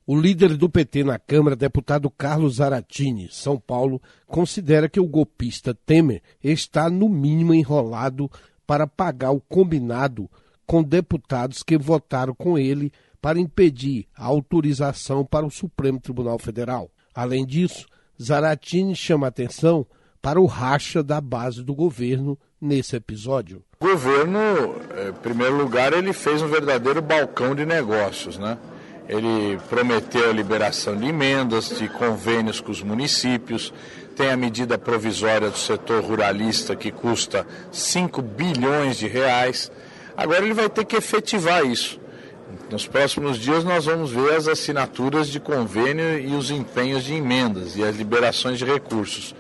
O líder do PT na Câmara, deputado Carlos Zaratini, São Paulo, considera que o golpista Temer está, no mínimo, enrolado para pagar o combinado com deputados que votaram com ele para impedir a autorização para o Supremo Tribunal Federal. Além disso, Zaratini chama atenção para o racha da base do governo nesse episódio. O governo, em primeiro lugar, ele fez um verdadeiro balcão de negócios, né? Ele prometeu a liberação de emendas, de convênios com os municípios, tem a medida provisória do setor ruralista que custa 5 bilhões de reais. Agora ele vai ter que efetivar isso. Nos próximos dias nós vamos ver as assinaturas de convênio e os empenhos de emendas e as liberações de recursos.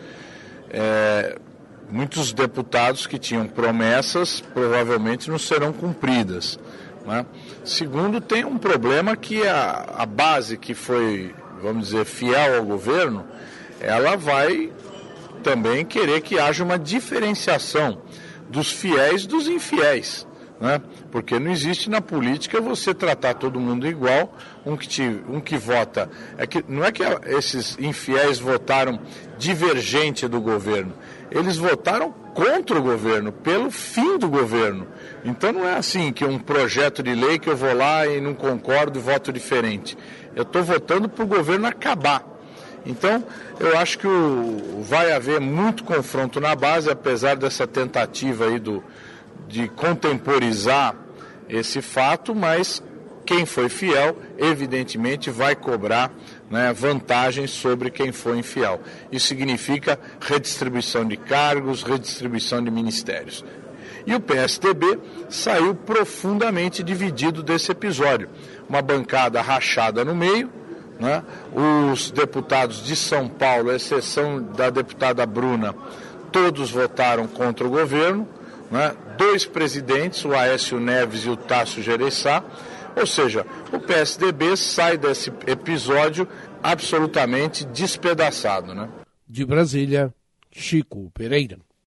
Muitos deputados que tinham promessas provavelmente não serão cumpridas, né? Segundo, tem um problema que a base que foi, vamos dizer, fiel ao governo, ela vai também querer que haja uma diferenciação dos fiéis dos infiéis, né? Porque não existe na política você tratar todo mundo igual, um que vota. Não é que esses infiéis votaram divergente do governo, eles votaram contra o governo, pelo fim do governo. Então não é assim que um projeto de lei que eu vou lá e não concordo e voto diferente. Eu estou votando para o governo acabar. Então, eu acho que vai haver muito confronto na base, apesar dessa tentativa aí de contemporizar esse fato, mas quem foi fiel, evidentemente, vai cobrar, né, vantagens sobre quem foi infiel. Isso significa redistribuição de cargos, redistribuição de ministérios. E o PSDB saiu profundamente dividido desse episódio. Uma bancada rachada no meio, né? Os deputados de São Paulo, à exceção da deputada Bruna, todos votaram contra o governo, né? 2 presidentes, o Aécio Neves e o Tasso Gereissati. Ou seja, o PSDB sai desse episódio absolutamente despedaçado, né? De Brasília, Chico Pereira.